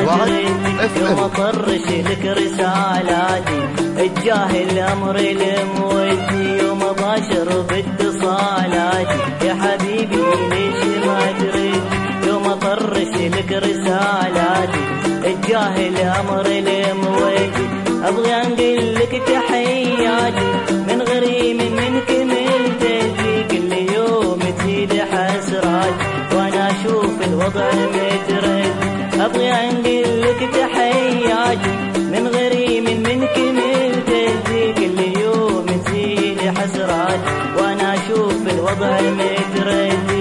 تريد يوم اطرش لك رسالاتي اتجاه الامر المودي يوم اباشر باتصالاتي يا حبيبي ليش ما تريد يوم اطرش لك رسالاتي اتجاه الامر المودي ابغي انقل لك تحياتي من غريم من كملت في كل يوم تزيد حسرات وانا اشوف الوضع مترد ابغي انقل لك تحياتي من غريم من كملت في كل يوم تزيد حسرات وانا اشوف الوضع مترد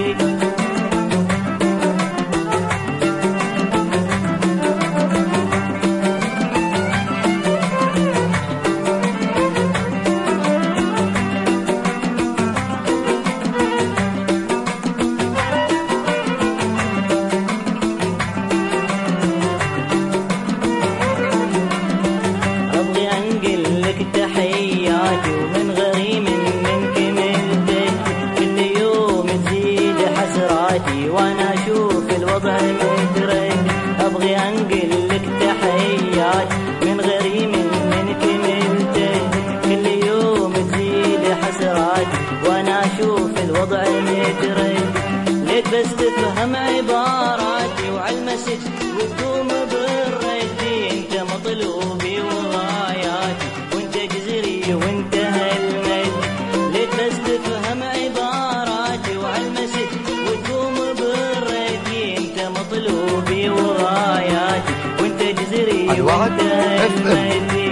تحياتي ومن غريم من كملت كل يوم تزيد حسراتي وانا اشوف الوضع مترد ابغي انقل لك تحياتي من غريم من كملت كل يوم تزيد حسراتي وانا اشوف الوضع مترد ليت بس تفهم عباراتي وعالمسج وتقوم بالردي انت مطلوبي وغاياتي وانت هالمد ليت بس تفهم عباراتي وعالمسج وتقوم بالردي انت مطلوبي وغاياتي وانت جزري وانت هالمد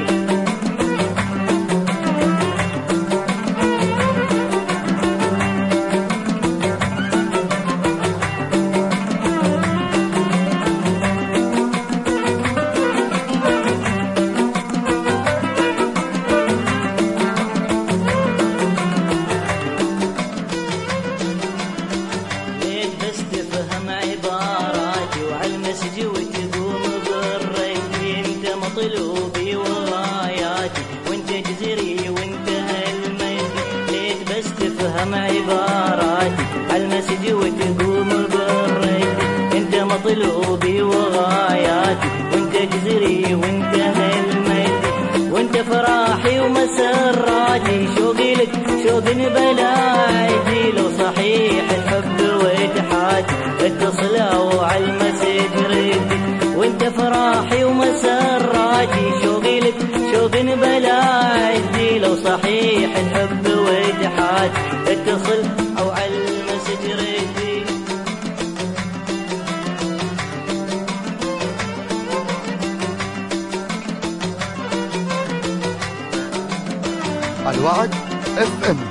مطلوبي وغاياتي وانت جزري وانت هالمد ليت بس تفهم عباراتي عالمسج وتقوم بالرد انت مطلوبي وغاياتي وانت جزري وانت هالمد وانت فرحي ومسراتي شوقي لك شوق بلاعتي لو صحيح الحب واتحاتي اتصلوا عالمسج ردي وانت فرحي ومسراتي شوقي لك شوق بلاعتي لو صحيح الحب واتحاتي اتصل او عالمسج ردي الوعد اف ام.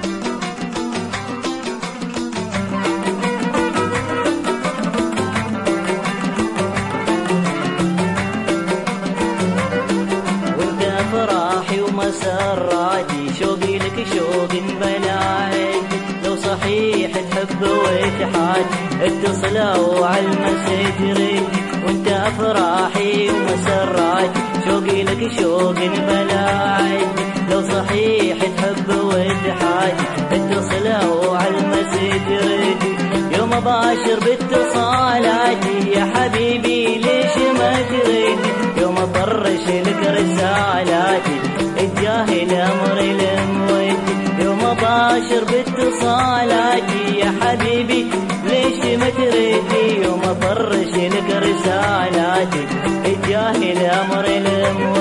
فرحي ومسراتي شوقي لك شوق بلاعتي لو صحيح تحب واتحاد اتصلوا عالمسج ردي وانت افراحي ومسراتي شوقي لك شوق بلاعتي لو صحيح تحب واتحاد اتصلوا عالمسج ردي يوم اباشر باتصالاتي يا حبيبي ليش ما تريد يوم اطرش لك رسالاتي اتجاه الامر المودي يوم اباشر باتصالاتي يا حبيبي ليش ما تريدي يوم اطرش لك رسالاتي اتجاه الامر المودي